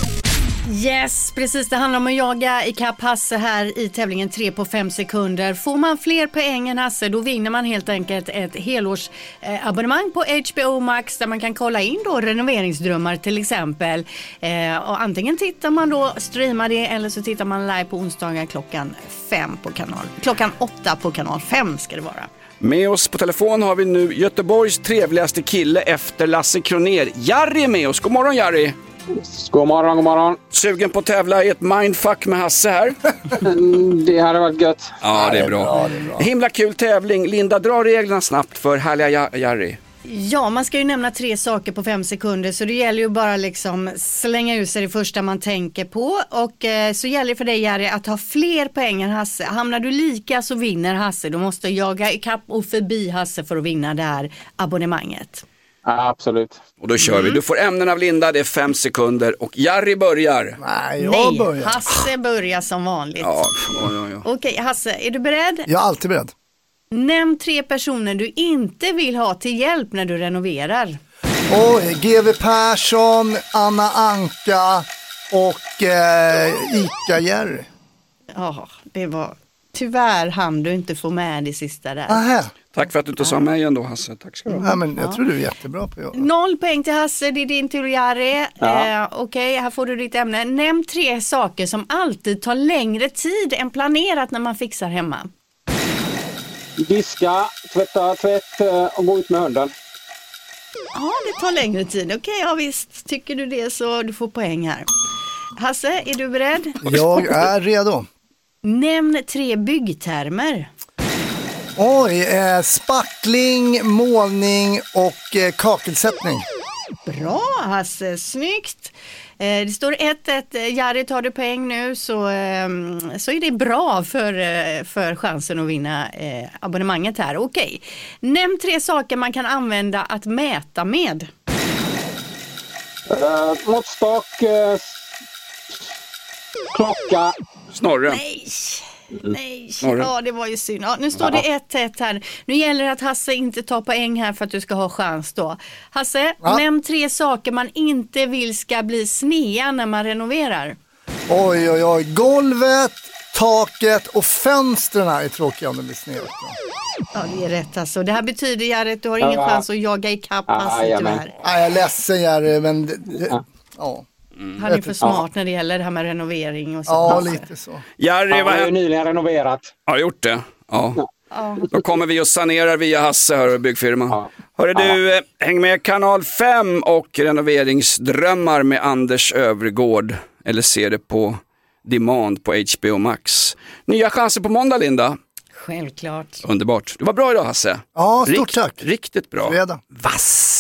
Yes, precis. Det handlar om att jaga ikapp Hasse här i tävlingen tre på fem sekunder. Får man fler poäng än Hasse, då vinner man helt enkelt ett helårsabonnemang på H B O Max där man kan kolla in då renoveringsdrömmar till exempel. Eh, och antingen tittar man då, streamar det, eller så tittar man live på onsdagar klockan fem på kanal. Klockan åtta på kanal fem ska det vara. Med oss på telefon har vi nu Göteborgs trevligaste kille efter Lasse Kronér. Jari är med oss. God morgon, Jari. God morgon, god morgon. Sugen på att tävla i ett mindfuck med Hasse här? Det hade varit gött. Ja, det är bra. Ja, det är bra. Himla kul tävling. Linda, dra reglerna snabbt för härliga Jari. Ja, man ska ju nämna tre saker på fem sekunder, så det gäller ju bara liksom slänga ut sig det första man tänker på. Och eh, så gäller det för dig, Jari, att ha fler poäng än Hasse. Hamnar du lika så vinner Hasse. Du måste jaga ikapp och förbi Hasse för att vinna det här abonnemanget. Ja, absolut. Och då kör mm. vi. Du får ämnen av Linda, det är fem sekunder. Och Jari börjar. Nej, jag Nej, börjar. Hasse börjar som vanligt. Ja, ja, ja, ja. Okej, Hasse, är du beredd? Jag är alltid beredd. Nämn tre personer du inte vill ha till hjälp när du renoverar. Oj, G W Persson, Anna Anka och eh, Ica Jerry. Ja, det var... Tyvärr hann du inte få med det sista där. Aha. Tack för att du inte sa mig ändå, Hasse. Tack ska du ha. Ja, men jag tror du är jättebra på det. Noll poäng till Hasse, det är din tur, Jari. Ja. Eh, Okej, okay, här får du ditt ämne. Nämn tre saker som alltid tar längre tid än planerat när man fixar hemma. Diska, tvätta tvätt och gå ut med hunden. Ja, det tar längre tid. Okej, okay, ja visst. Tycker du det så du får poäng här. Hasse, är du beredd? Jag är redo. Nämn tre byggtermer. Oj, eh, spackling, målning och eh, kakelsättning. Bra, Hasse, snyggt. Eh, det står ett ett. Jari, tar du poäng nu så, eh, så är det bra för, eh, för chansen att vinna eh, abonnemanget här. Okej. Nämn tre saker man kan använda att mäta med. Uh, måttstock, uh, klocka. Snorre. Nej. Nej, ja det var ju synd. Ja, nu står det ett ett här. Nu gäller det att Hasse inte tar poäng här för att du ska ha chans då. Hasse, ja. Nämn tre saker man inte vill ska bli snea när man renoverar. Oj, oj, oj. Golvet, taket och fönstren är tråkiga om det blir snea. Ja, det är rätt alltså. Det här betyder, Jari, att du har ingen ja. chans att jaga ikapp Hasse ja, tyvärr. Ja, jag är ledsen, Jari, men det, det, ja. ja. Mm. Han är för smart ja. när det gäller det här med renovering och så. Ja, lite så. Jari, vad har ju nyligen renoverat. Har gjort det? Ja. ja. Då kommer vi och sanerar via Hasse här, byggfirman. Ja. Hörru du, ja. häng med kanal fem och renoveringsdrömmar med Anders Övergård. Eller se det på demand på H B O Max. Nya chanser på måndag, Linda. Självklart. Underbart. Det var bra idag, Hasse. Ja, stort Rikt, tack. Riktigt bra. Fredag. Vass.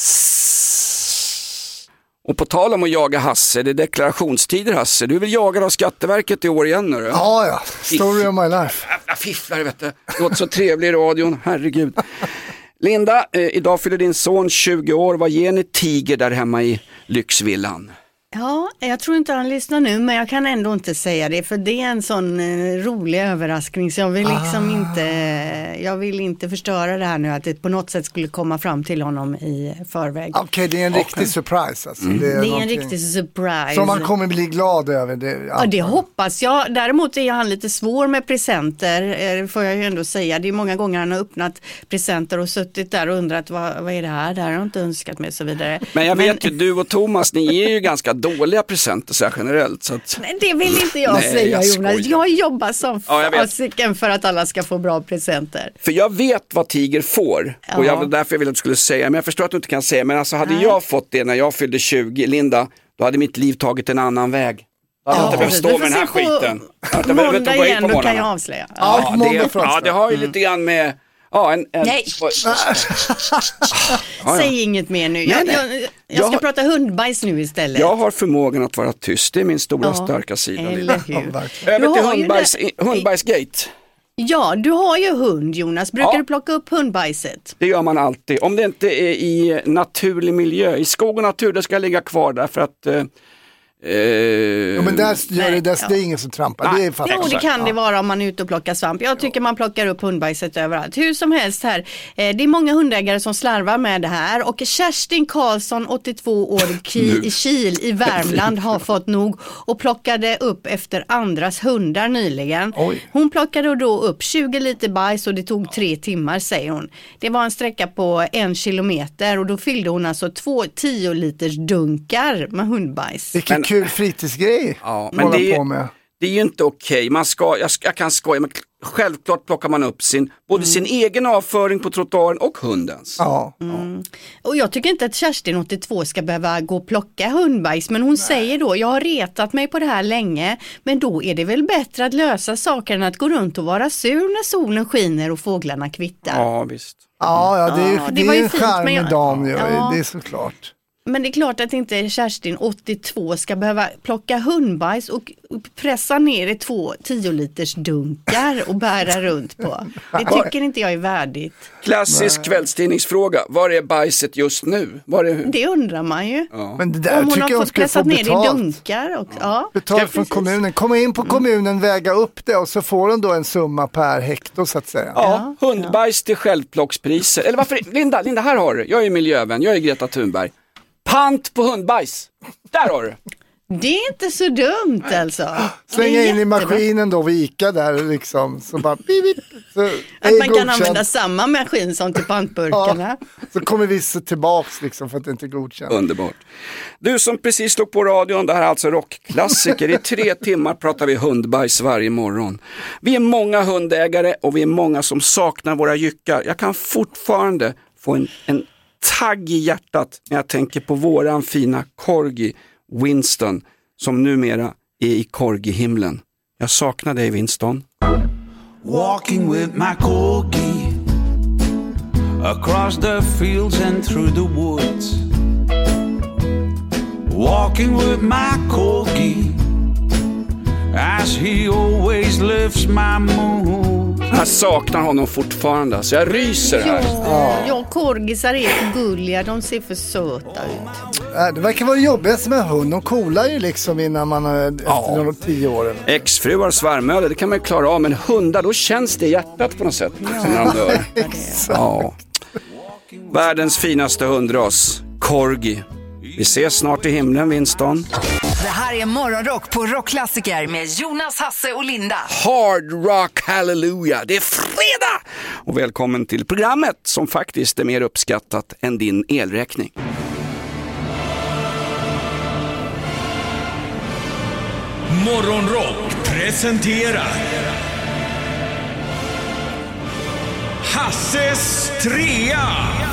Och på tal om att jaga Hasse, det är deklarationstider, Hasse. Du vill jaga av Skatteverket i år igen nu? Ja, ja. Story of my life. Jag fifflar, vet du. Det låter så trevlig i radion, herregud. Linda, eh, idag fyller din son tjugo år. Vad ger ni Tiger där hemma i lyxvillan? Ja, jag tror inte han lyssnar nu, men jag kan ändå inte säga det, för det är en sån eh, rolig överraskning, så jag vill liksom ah. inte jag vill inte förstöra det här nu, att det på något sätt skulle komma fram till honom i förväg. Okej, okay, det är en okay. riktig surprise alltså. Mm. Det är, det är en riktig surprise. Som man kommer bli glad över. Det, ja, det hoppas jag. Däremot är han lite svår med presenter, får jag ju ändå säga. Det är många gånger han har öppnat presenter och suttit där och undrat, vad, vad är det här? Det här har jag inte önskat med och så vidare. Men jag vet men... ju, du och Thomas, ni ger ju ganska dåliga presenter så här generellt. Så att... Nej, det vill inte jag Nej, säga, jag Jonas. Jag jobbar som ja, fasiken för att alla ska få bra presenter. För jag vet vad Tiger får. Ja. Och jag, därför jag ville att du skulle säga. Men jag förstår att du inte kan säga. Men alltså hade Nej. jag fått det när jag fyllde tjugo, Linda, då hade mitt liv tagit en annan väg. Jag hade Ja, inte behövt stå med den här skiten. Jag måndag igen, då kan jag avslöja. Ja, ja, det, ja, det har ju lite grann med... Ja, en, en... Nej, säg inget mer nu. Jag, nej, nej. jag, jag ska jag... prata hundbajs nu istället. Jag har förmågan att vara tyst, det är min stora ja, starka sida. Eller hur? Över till hundbajs, hundbajsgate. Ja, du har ju hund, Jonas. Brukar ja. du plocka upp hundbajset? Det gör man alltid. Om det inte är i naturlig miljö. I skog och natur, det ska ligga kvar där för att... Eh, Eh, ja, men där gör det, där, ja. det är ingen som trampar. Nej, det är jo, det kan ja. det vara om man är ute och plockar svamp. Jag tycker man plockar upp hundbajset överallt. Hur som helst här, eh, det är många hundägare som slarvar med det här. Och Kerstin Karlsson, åttiotvå år, i Kil i Värmland har fått nog och plockade upp efter andras hundar nyligen. Oj. Hon plockade då upp tjugo liter bajs och det tog tre timmar, säger hon. Det var en sträcka på en kilometer och då fyllde hon alltså två tio liters dunkar med hundbajs. Vilken men, kul fritidsgrej. Ja, men det är, på med. det är ju inte okej. Okay. Man ska, jag, jag kan skoja, men självklart plockar man upp sin, både mm. sin egen avföring på trottoaren och hundens. Ja. Mm. Och jag tycker inte att Kerstin åttiotvå ska behöva gå och plocka hundbajs, men hon Nej. säger då, jag har retat mig på det här länge, men då är det väl bättre att lösa saker än att gå runt och vara sur när solen skiner och fåglarna kvittar. Ja, visst. Ja, ja det är, ja, det det är ju en charmig jag... dam, ja. det är såklart. Men det är klart att inte Kerstin åttiotvå ska behöva plocka hundbajs och pressa ner i två tio liters dunkar och bära runt på. Det tycker inte jag är värdigt. Klassisk kvällstidningsfråga. Var är bajset just nu? Var är... Det undrar man ju. Ja. Men det där om hon tycker har jag fått pressat ner i dunkar. Och, ja. Betalt från kommunen. Komma in på kommunen, mm. väga upp det och så får hon då en summa per hektar så att säga. Ja, ja. Hundbajs till självplockspriser. Eller varför? Linda, Linda, här har du. Jag är miljövän. Jag är Greta Thunberg. Pant på hundbajs. Där har du. Det är inte så dumt alltså. Slänga in i maskinen då vid Ica där liksom. Så bara, bip, bip, så att man kan godkänd. använda samma maskin som till pantburkarna. Ja, så kommer vi så tillbaks liksom för att det inte är godkänt. Underbart. Du som precis slog på radion, det här är alltså rockklassiker. I tre timmar pratar vi hundbajs varje morgon. Vi är många hundägare och vi är många som saknar våra jyckar. Jag kan fortfarande få en, en tagg i hjärtat när jag tänker på våran fina corgi Winston som numera är i corgi-himlen. Jag saknar dig, Winston. Walking with my corgi across the fields and through the woods. Walking with my corgi as he always lifts my mood. Jag saknar honom fortfarande, så jag ryser här. Ja, ja, korgisar är för gulliga, de ser för söta ut. Det verkar vara jobbigt med hund, de coolar ju liksom innan man är efter ja. några tio år. Exfruar, svärmöder, det kan man ju klara av, men hundar, då känns det i hjärtat på något sätt. Ja. När de dör. Ja. Världens finaste hundras, corgi. Vi ses snart i himlen, Winston. Det här är Morgonrock på Rockklassiker med Jonas, Hasse och Linda. Hard rock hallelujah, det är fredag! Och välkommen till programmet som faktiskt är mer uppskattat än din elräkning. Morgonrock presenterar Hasses trea.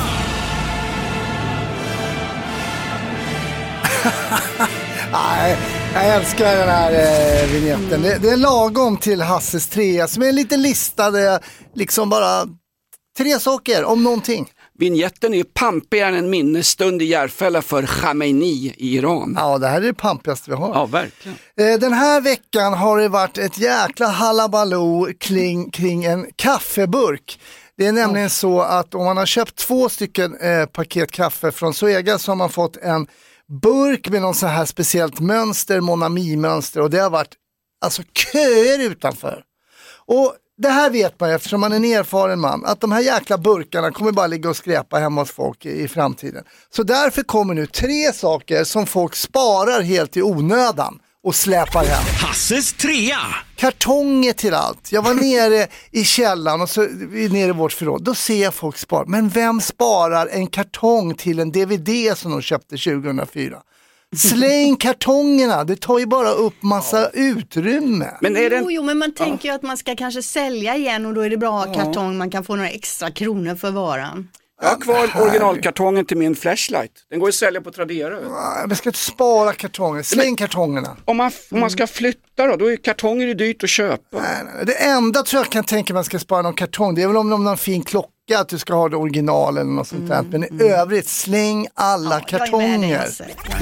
Nej, jag älskar den här eh, vignetten. Det, det är lagom till Hasses trea som är en liten lista där liksom bara tre saker om någonting. Vignetten är ju pampigare än en minnesstund i Järfälla för Khamenei i Iran. Ja, det här är det pampigaste vi har. Ja, verkligen. Eh, den här veckan har det varit ett jäkla halabaloo kring, kring en kaffeburk. Det är nämligen ja. så att om man har köpt två stycken eh, paket kaffe från Zoega så har man fått en burk med någon så här speciellt mönster, Monami-mönster, och det har varit alltså köer utanför. Och det här vet man eftersom man är en erfaren man, att de här jäkla burkarna kommer bara ligga och skräpa hemma hos folk i, i framtiden. Så därför kommer nu tre saker som folk sparar helt i onödan och släpar hem. Hasses trea. Kartonger till allt. Jag var nere i källaren och så nere i vårt förråd. Då ser jag folk spara. Men vem sparar en kartong till en D V D som de köpte tjugohundrafyra? Släng kartongerna, det tar ju bara upp massa utrymme. Men är det... jo, jo, men man tänker ju att man ska kanske sälja igen och då är det bra att ha kartong, man kan få några extra kronor för varan. Jag har kvar originalkartongen till min flashlight. Den går att sälja på Tradera. Vi ska inte spara kartongen. Släng kartongerna. Om man, om man ska flytta då, då är kartonger dyrt att köpa. Nej, nej. Det enda tror jag kan tänka man ska spara någon kartong. Det är väl om de har en fin klocka att du ska ha det original eller något sånt där. Men i mm. övrigt, släng alla ja, kartonger. Hasse.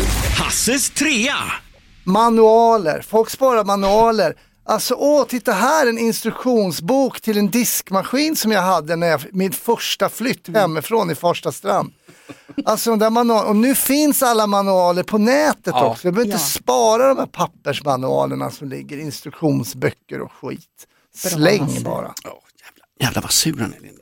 Hasses trea. Manualer. Folk sparar manualer. Alltså, åh, titta här, en instruktionsbok till en diskmaskin som jag hade när jag, min första flytt hemifrån i Farsta strand. Alltså, där manual, och nu finns alla manualer på nätet ja. också. Jag behöver inte ja. spara de här pappersmanualerna som ligger, instruktionsböcker och skit. Släng bara. Ja, jävla, jävla vad sur han är, Linda.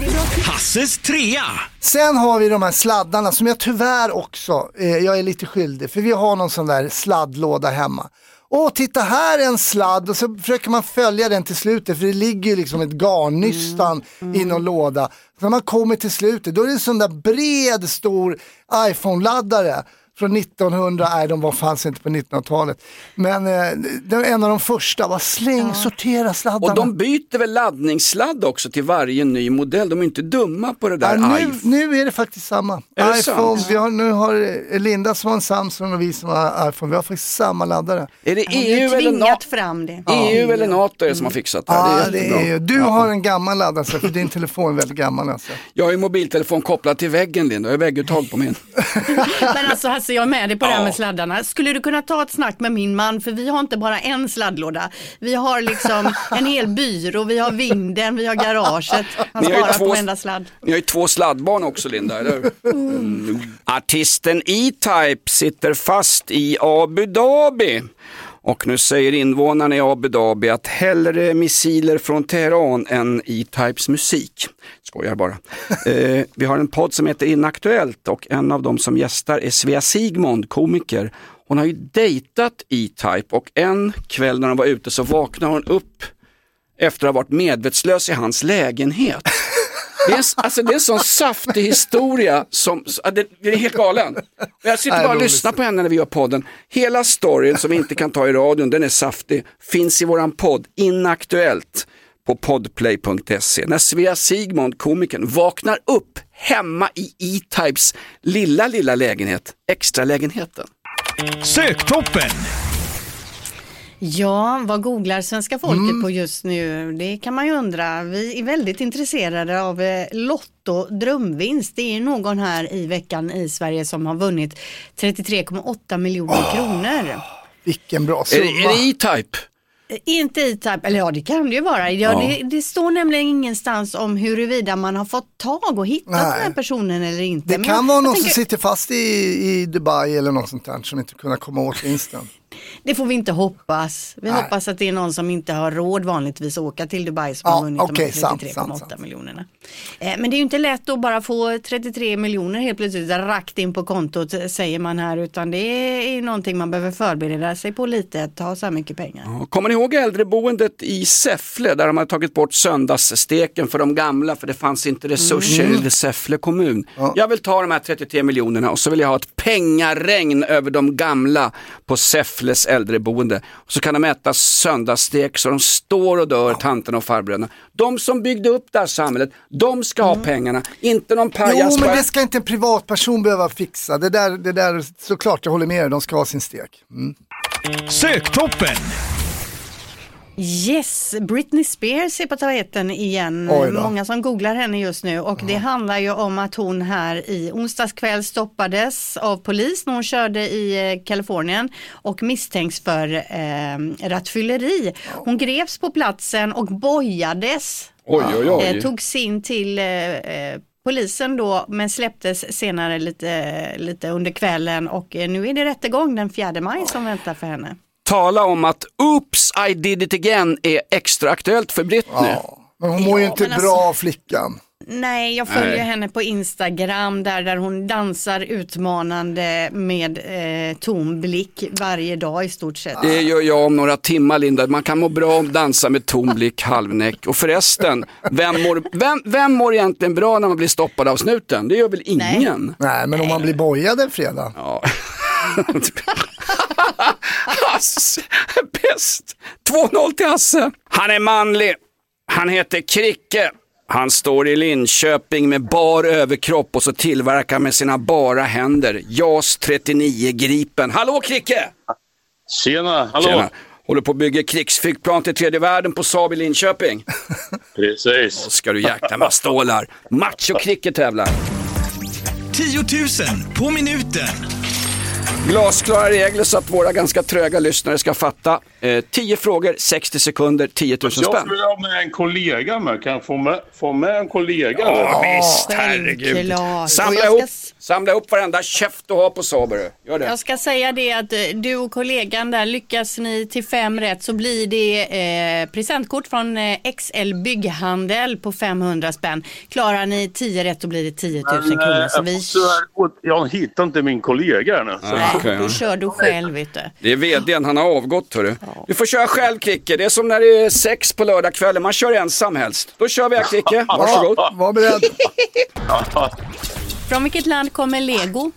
Hasses trea. Sen har vi de här sladdarna som jag tyvärr också, eh, jag är lite skyldig. För vi har någon sån där sladdlåda hemma. Åh, titta här är en sladd och så försöker man följa den till slutet för det ligger liksom ett garnnystan mm. mm. i någon låda. Så när man kommer till slutet då är det en sån där bred stor iPhone-laddare från nittonhundra, nej de var fanns inte på nittonhundratalet. Men eh, det var en av de första, var släng, ja. sortera sladdarna. Och de byter väl laddningssladd också till varje ny modell, de är inte dumma på det där. Ja, nu, nu är det faktiskt samma. Är iPhone, vi har, nu har Linda som har en Samsung och vi som har iPhone, vi har faktiskt samma laddare. Är det E E U eller NATO? Fram det. E U ja. eller NATO är det som har fixat det? Ja, det är det är, du ja. har en gammal laddare för din telefon är väldigt gammal. Alltså. Jag har ju mobiltelefon kopplad till väggen, Linda, jag har vägguttag på min. Men alltså, alltså jag är med dig på det här med sladdarna. Skulle du kunna ta ett snack med min man? För vi har inte bara en sladdlåda. Vi har liksom en hel byrå, vi har vinden, vi har garaget. Han sparar två, på enda sladd. Ni har ju två sladdbarn också, Linda, eller? Mm. Artisten E-Type sitter fast i Abu Dhabi. Och nu säger invånarna i Abu Dhabi att hellre missiler från Teheran än E-Types musik. Skojar bara. eh, vi har en podd som heter Inaktuellt och en av dem som gästar är Svea Sigmund, komiker. Hon har ju dejtat E-Type och en kväll när de var ute så vaknade hon upp efter att ha varit medvetslös i hans lägenhet. Det är, alltså det är en sån saftig historia som, det, det är helt galen. Jag sitter bara och lyssnar på henne när vi gör podden. Hela storyn som vi inte kan ta i radion, den är saftig, finns i våran podd Inaktuellt på podplay punkt se. När Svea Sigmund, komikern, vaknar upp hemma i E-Types lilla, lilla lägenhet, extra lägenheten. Söktoppen! Ja, vad googlar svenska folket mm. på just nu? Det kan man ju undra. Vi är väldigt intresserade av eh, Lotto drömvinst. Det är någon här i veckan i Sverige som har vunnit trettiotre komma åtta miljoner oh, kronor. Vilken bra summa. Är, är det E-Type? Inte E-Type, eller ja det kan det ju vara. Ja, ja. Det, det står nämligen ingenstans om huruvida man har fått tag och hittat Nej. den här personen eller inte. Det Men kan jag, vara jag någon tänker... som sitter fast i, i Dubai eller något sånt där som inte kunna komma åt vinsten. Det får vi inte hoppas. Vi Nej. hoppas att det är någon som inte har råd vanligtvis att åka till Dubai som ja, har vunnit okay, de trettiotre komma åtta miljonerna. Eh, men det är ju inte lätt att bara få trettiotre miljoner helt plötsligt rakt in på kontot säger man här, utan det är ju någonting man behöver förbereda sig på lite, att ha så här mycket pengar. Ja, kommer ni ihåg äldreboendet i Säffle där de har tagit bort söndagssteken för de gamla för det fanns inte resurser mm. i Säffle kommun. Ja. Jag vill ta de här trettiotre miljonerna och så vill jag ha ett pengaregn över de gamla på Säffles äldreboende. Och så kan de äta söndagsstek så de står och dör, ja. tanten och farbröderna. De som byggde upp det här samhället, de ska ha mm. pengarna, inte någon pajas. Jo, men det ska inte en privatperson behöva fixa. Det där, det där såklart, jag håller med er, de ska ha sin stek. Mm. Söktoppen! Yes, Britney Spears är på tapeten igen. Många som googlar henne just nu och ja. det handlar ju om att hon här i onsdagskväll stoppades av polis när hon körde i Kalifornien och misstänks för eh, rattfylleri. Hon greps på platsen och bojades. Oj, oj, oj. Eh, togs in till eh, polisen då, men släpptes senare lite, lite under kvällen och eh, nu är det rättegång den fjärde maj som väntar för henne. Tala om att Oops, I did it again är extra aktuellt för Britney. Ja, men hon mår ju inte ja, bra alltså, flickan. Nej, jag följer nej. henne på Instagram där, där hon dansar utmanande med eh, tom blick varje dag i stort sett. Det gör jag om några timmar, Linda. Man kan må bra om dansa med tom blick, halvnäck. Och förresten, vem mår, vem, vem mår egentligen bra när man blir stoppad av snuten? Det gör väl ingen? Nej, nej men om man blir bojad en fredag. Ja. Hasse, bäst. två noll till Hasse. Han är manlig. Han heter Kricke. Han står i Linköping med bar överkropp och så tillverkar med sina bara händer JAS trettionio Gripen. Hallå Kricke! Tjena, hallå! Tjena. Håller på att bygga krigsflygplan till tredje världen på Saab i Linköping. Precis. Och ska du jäkla med stålar. Macho Kricke tävlar. tio tusen på minuten. Glasklara regler så att våra ganska tröga lyssnare ska fatta. Eh, tio frågor, sextio sekunder, tio tusen spänn. Jag vill ha med en kollega med. Kan jag få med, få med en kollega? Ja, visst, herregud. Samla ihop, samla ihop varenda käft du har på Saab. Gör det. Jag ska säga det att du och kollegan där, lyckas ni till fem rätt så blir det eh, presentkort från eh, X L Bygghandel på femhundra spänn. Klarar ni tio rätt så blir det tio tusen kronor. Så vi... Jag hittar inte min kollega nu. Nej, okay, då kör du själv, vet du. Det är vdn, han har avgått, hörru. Ja. Du får köra själv, Kricke. Det är som när det är sex på lördagskvällen. Man kör ensam helst. Då kör vi här, Kricke. Varsågod. Ja, var beredd. Från vilket land kommer Lego?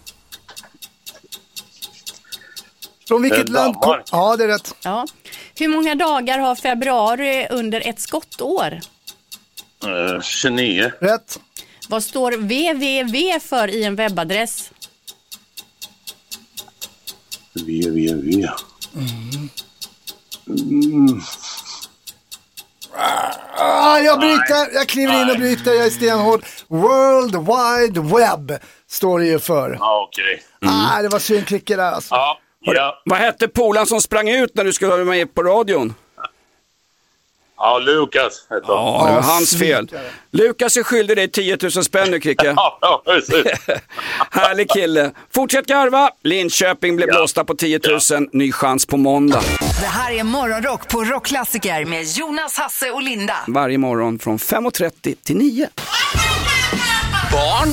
Från vilket land kom... Ja, det är rätt. Ja. Hur många dagar har februari under ett skottår? Uh, tjugonio. Rätt. Vad står www för i en webbadress? www. Mm. Mm. Ah, jag bryter, jag kliver in och bryter, jag är stenhård. World Wide Web står det ju för. Ja, okej. Okay. Mm. Ah, det var synd Kricke där alltså. Ja, ja. Vad hette polan som sprang ut när du skulle vara med på radion? Ja, Lukas heter han. Ja, det var hans fel. Lukas är skyldig dig tio tusen spänn nu, Kricke. Ja, precis. Härlig kille. Fortsätt garva. Linköping blir ja. blåsta på tio tusen. Ny chans på måndag. Det här är Morgonrock på Rockklassiker med Jonas, Hasse och Linda. Varje morgon från fem och trettio till nio. Barn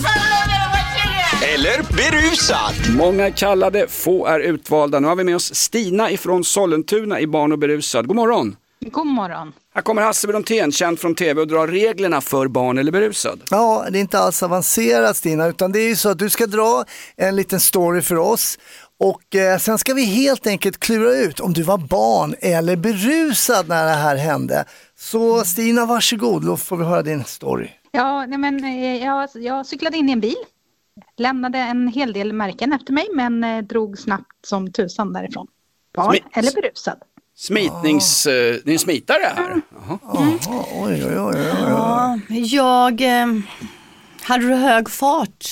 eller berusad? Många är kallade, få är utvalda. Nu har vi med oss Stina ifrån Sollentuna i Barn och berusad. God morgon. God morgon. Här kommer Hasse Brontén, känd från tv, och drar reglerna för barn eller berusad. Ja, det är inte alls avancerat, Stina, utan det är ju så att du ska dra en liten story för oss och eh, sen ska vi helt enkelt klura ut om du var barn eller berusad när det här hände. Så Stina, varsågod, då får vi höra din story. Ja, nej men eh, jag, jag cyklade in i en bil, lämnade en hel del märken efter mig, men eh, drog snabbt som tusan därifrån. Barn Smi- eller berusad. Smitnings... Ah. Uh, ni smitar det här? Jaha. Mm. Oh, oj, oj, oj, oj. Ja, jag... Eh, hade du hög fart?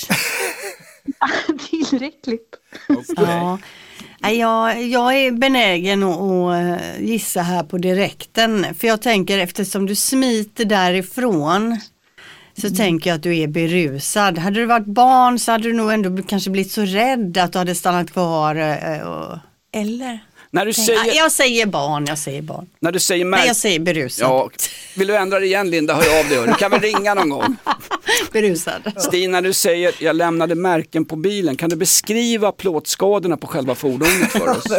Tillräckligt. Okay. Ja. Jag, jag är benägen att, att gissa här på direkten. För jag tänker, eftersom du smiter därifrån så mm. tänker jag att du är berusad. Hade du varit barn så hade du nog ändå kanske blivit så rädd att du hade stannat kvar. Och, eller... När du säger... Jag säger barn, jag säger barn. När du säger märk... Nej, jag säger berusad. Ja, vill du ändra det igen, Linda? Hör av dig. Du kan väl ringa någon gång. Berusad. Stina, du säger jag lämnade märken på bilen. Kan du beskriva plåtskadorna på själva fordonet för oss?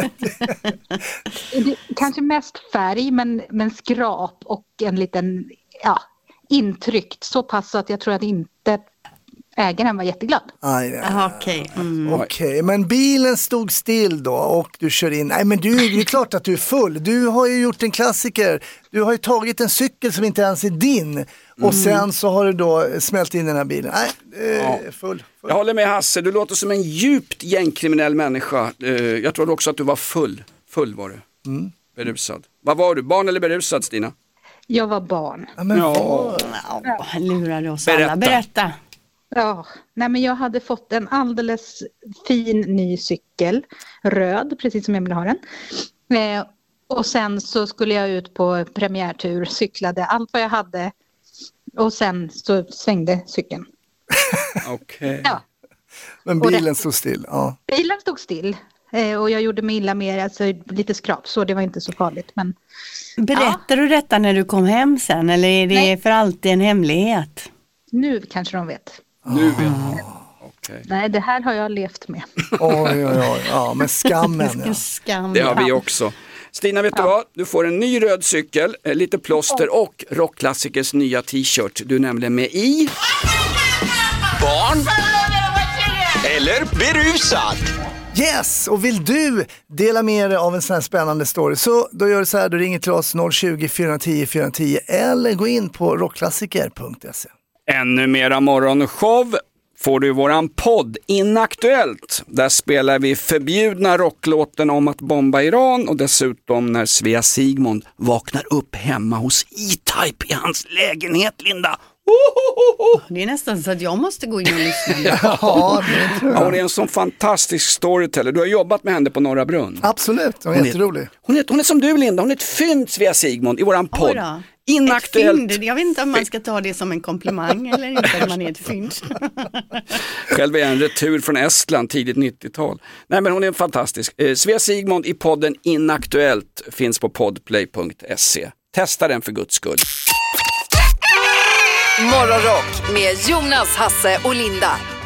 Det, kanske mest färg, men, men skrap och en liten ja, intryckt. Så pass så att jag tror att inte... ägaren var jätteglad. Aj, Aha, okej. Okay. Mm. Okay, men bilen stod still då och du kör in. Nej, men du, det är klart att du är full. Du har ju gjort en klassiker. Du har ju tagit en cykel som inte ens är din. Mm. Och sen så har du då smält in den här bilen. Nej, eh, ja. full, full. Jag håller med Hasse. Du låter som en djupt gängkriminell människa. Eh, jag tror också att du var full. Full var du. Mm. Berusad. Vad var du? Barn eller berusad, Stina? Jag var barn. Ja, men ja. Ja, lurade oss alla. Berätta. Berätta. Ja, nej men jag hade fått en alldeles fin ny cykel, röd, precis som jag ville ha den. Eh, och sen så skulle jag ut på premiärtur, cyklade allt vad jag hade och sen så svängde cykeln. Okej. Okay. Ja. Men bilen stod still? Ja. Bilen stod still eh, och jag gjorde mig illa mer, alltså lite skrap, så det var inte så farligt. Men, berättar ja. du detta när du kom hem sen eller är det nej. för alltid en hemlighet? Nu kanske de vet. Nu vet jag. Okay. Nej, det här har jag levt med. Oj, oj, oj. Ja, men skammen. Ja. Skam, det har vi också. Stina, vet ja. du vad? Du får en ny röd cykel, lite plåster och Rockklassikers nya t-shirt. Du är nämligen med i... Barn eller berusad? Yes, och vill du dela med dig av en sån här spännande story så då gör du så här, du ringer till oss noll tjugo, fyra tio, fyra tio eller gå in på rockklassiker punkt se. Ännu mera morgonshow får du våran podd Inaktuellt. Där spelar vi förbjudna rocklåten om att bomba Iran och dessutom när Svea Sigmund vaknar upp hemma hos E-Type i hans lägenhet, Linda. Det är nästan så att jag måste gå in och lyssna. Ja, det tror jag. Ja, hon är en sån fantastisk storyteller. Du har jobbat med henne på Norra Brunn. Absolut, hon är hon jätterolig. Är, hon, är, hon är som du, Linda, hon är ett fynd, Svea Sigmund, i våran podd. Inaktuellt. Jag vet inte om man ska ta det som en komplimang eller inte, om man är ett fynd. Själv är jag en retur från Estland, tidigt nittiotal. Nej, men hon är fantastisk. Eh, Svea Sigmund i podden Inaktuellt finns på podplay punkt se. Testa den för Guds skull. Morgonrock med Jonas, Hasse och Linda